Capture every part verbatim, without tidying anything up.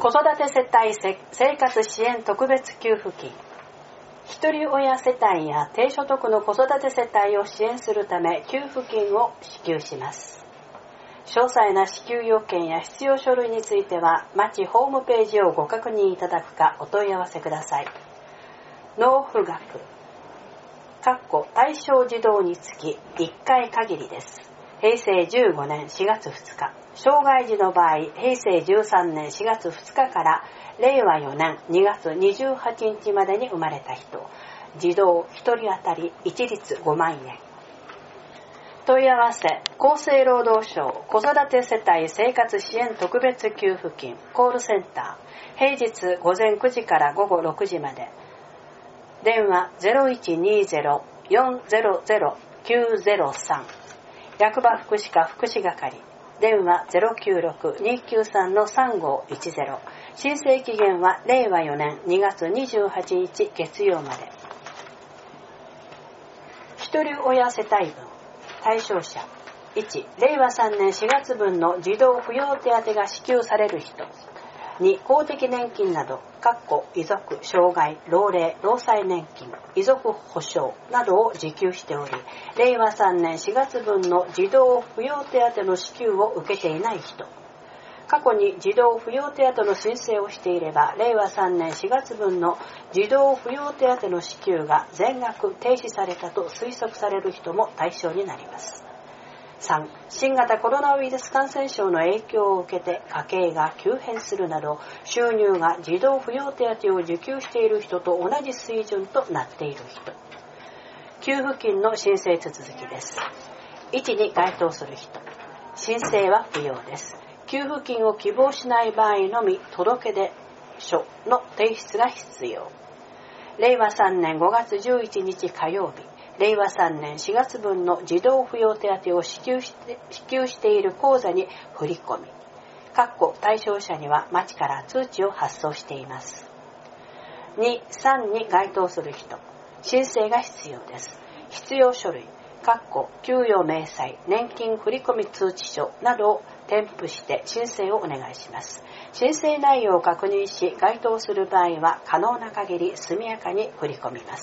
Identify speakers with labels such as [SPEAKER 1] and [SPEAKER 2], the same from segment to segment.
[SPEAKER 1] 子育て世帯生活支援特別給付金。ひとり親世帯や低所得の子育て世帯を支援するため給付金を支給します。詳細な支給要件や必要書類については町ホームページをご確認いただくかお問い合わせください。納付額対象児童につきいっかい限りです。平成じゅうごねんしがつふつか、障害児の場合平成じゅうさんねんしがつふつかかられいわよねんにがつにじゅうはちにちまでに生まれた人、児童ひとり当たり一律ごまんえん。問い合わせ、厚生労働省子育て世帯生活支援特別給付金コールセンター、平日午前くじから午後ろくじまで。電話 ゼロいちにゼロ よんゼロゼロ きゅうゼロさん、役場福祉課福祉係、電話 ゼロきゅうろく にきゅうさん さんごいちゼロ、申請期限はれいわよねんにがつにじゅうはちにち月曜まで。ひとり親世帯分対象者いち、れいわさんねんしがつぶんの児童扶養手当が支給される人。に、公的年金など遺族、障害、老齢、労災年金、遺族保障などを受給しており、れいわさんねんしがつぶんの児童扶養手当の支給を受けていない人。過去に児童扶養手当の申請をしていれば、れいわさんねんしがつぶんの児童扶養手当の支給が全額停止されたと推測される人も対象になります。さん、新型コロナウイルス感染症の影響を受けて家計が急変するなど、収入が児童扶養手当を受給している人と同じ水準となっている人。給付金の申請手続きです。いちに該当する人。申請は不要です。給付金を希望しない場合のみ届出書の提出が必要。れいわさんねんごがつじゅういちにち火曜日、れいわさんねんしがつぶんの児童扶養手当を支給して、支給している口座に振り込み、対象者には町から通知を発送しています。に、さんに該当する人。申請が必要です。必要書類、給与明細、年金振込通知書などを添付して申請をお願いします。申請内容を確認し、該当する場合は可能な限り速やかに振り込みます。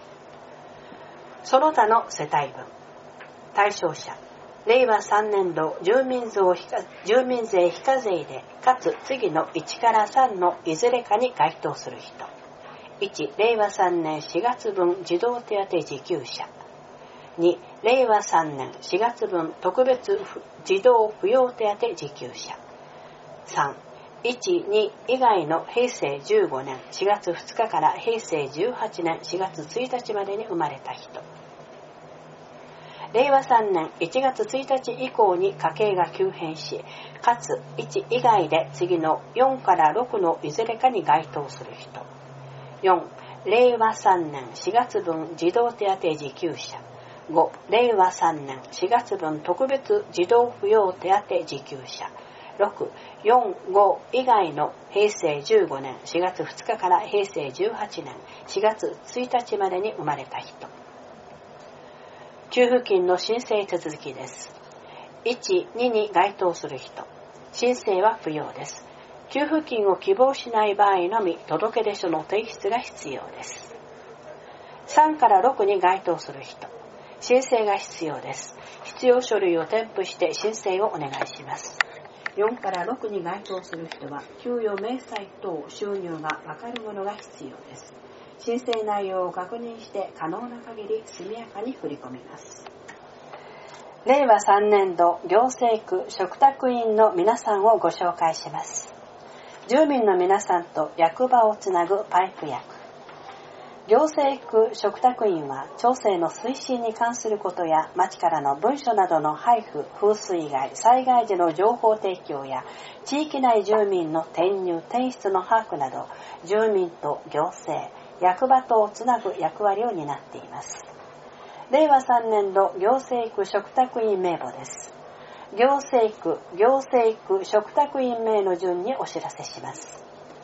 [SPEAKER 1] その他の世帯分対象者、れいわさんねんど住民税住民税非課税でかつ次のいちからさんのいずれかに該当する人。いち、れいわさんねんしがつぶん児童手当受給者。に、れいわさんねんしがつぶん特別児童扶養手当受給者。さん、いち、に以外の平成じゅうごねんしがつふつかから平成じゅうはちねんしがつついたちまでに生まれた人。れいわさんねんいちがつついたち以降に家計が急変し、かついち以外で次のよんからろくのいずれかに該当する人。よん、れいわさんねんしがつぶん児童手当受給者。ご、れいわさんねんしがつぶん特別児童扶養手当受給者。ろく、よん、ご以外の平成じゅうごねんしがつふつかから平成じゅうはちねんしがつついたちまでに生まれた人。給付金の申請手続きです。いち、にに該当する人。申請は不要です。給付金を希望しない場合のみ届出書の提出が必要です。さんからろくに該当する人。申請が必要です。必要書類を添付して申請をお願いします。よんからろくに該当する人は給与明細等収入がわかるものが必要です。申請内容を確認して可能な限り速やかに振り込みます。れいわさんねんど行政区嘱託員の皆さんをご紹介します。住民の皆さんと役場をつなぐパイプ役。行政区嘱託員は町政の推進に関することや町からの文書などの配布、風水害、災害時の情報提供や地域内住民の転入・転出の把握など住民と行政、役場とをつなぐ役割を担っています。れいわさんねんど行政区嘱託員名簿です。行政区、行政区嘱託員名の順にお知らせします。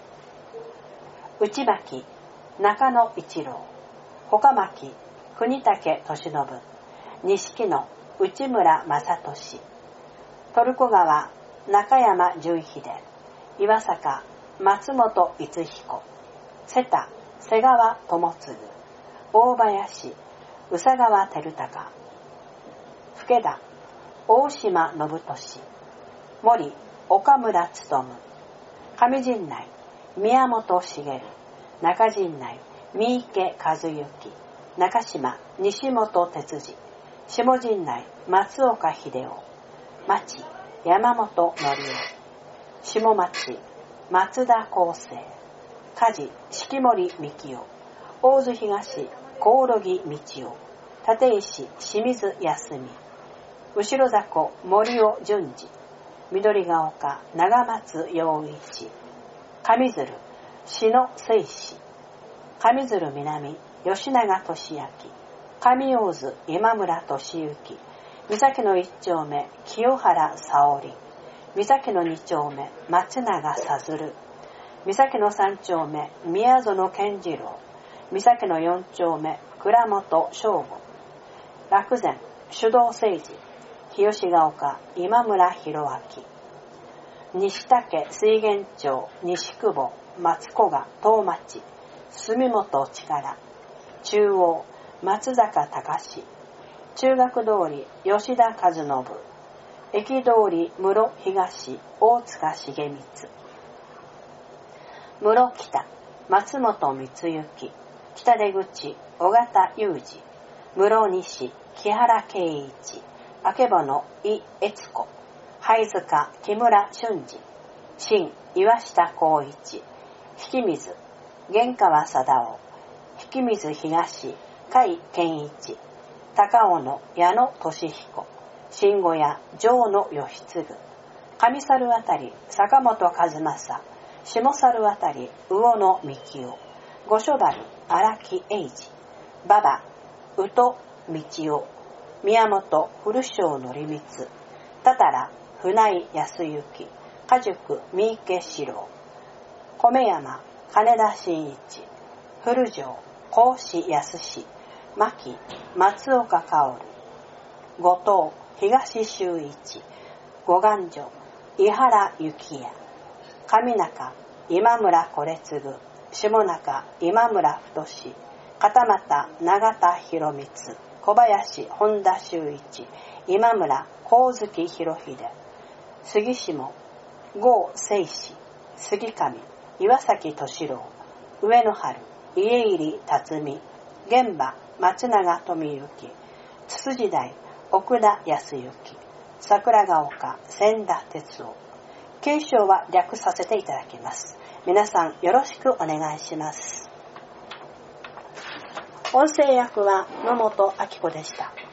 [SPEAKER 1] 内巻、中野一郎、他巻、国武俊信、錦野、内村正俊、トルコ川、中山純秀、岩坂、 松本逸彦、瀬田瀬川智次、大林宇佐川照孝、福田大島信俊、森岡村勉、上陣内宮本茂、中陣内三池和幸、中島西本哲司、下陣内松岡秀夫、町山本則夫、下町松田康生、梶式守幹夫、大津東興梠道夫、立石清水康美、後ろ迫森尾淳二、緑ヶ丘長松陽一、上鶴篠誠志、上鶴南吉永俊明、上大津今村俊之、三崎の一丁目清原沙織、三崎の二丁目松永さずる、三崎の三丁目宮園健次郎、三崎の四丁目倉本翔吾、楽前手動政治日吉ヶ丘今村博明、西竹水源町西久保松古賀東町住本力、中央松坂隆、中学通り吉田和信、駅通り室東大塚重光、室北松本光之、北出口尾形裕二、室西木原圭一、あけぼの井悦子、灰塚木村俊二、新岩下光一、引水玄川貞夫、引水東甲斐健一、高尾の矢野俊彦、新小屋城野義継、上猿あたり坂本和正、下猿あたり魚野幹夫、五所原荒木英二、馬場宇都道夫、宮本古庄則光、多々船井康之、家塾三池四郎、米山金田真一、古城甲子康史、牧松岡薫、後藤東修一、五願所井原幸也、上中今村是次、下中今村太、片俣永田博光、小林本田修一、今村光月博秀、杉下郷清志、杉上岩崎敏郎、上野春家入辰巳、玄馬松永富之、つつじ台奥田康之、桜ヶ丘千田哲夫。継承は略させていただきます。皆さんよろしくお願いします。音声役は野本明子でした。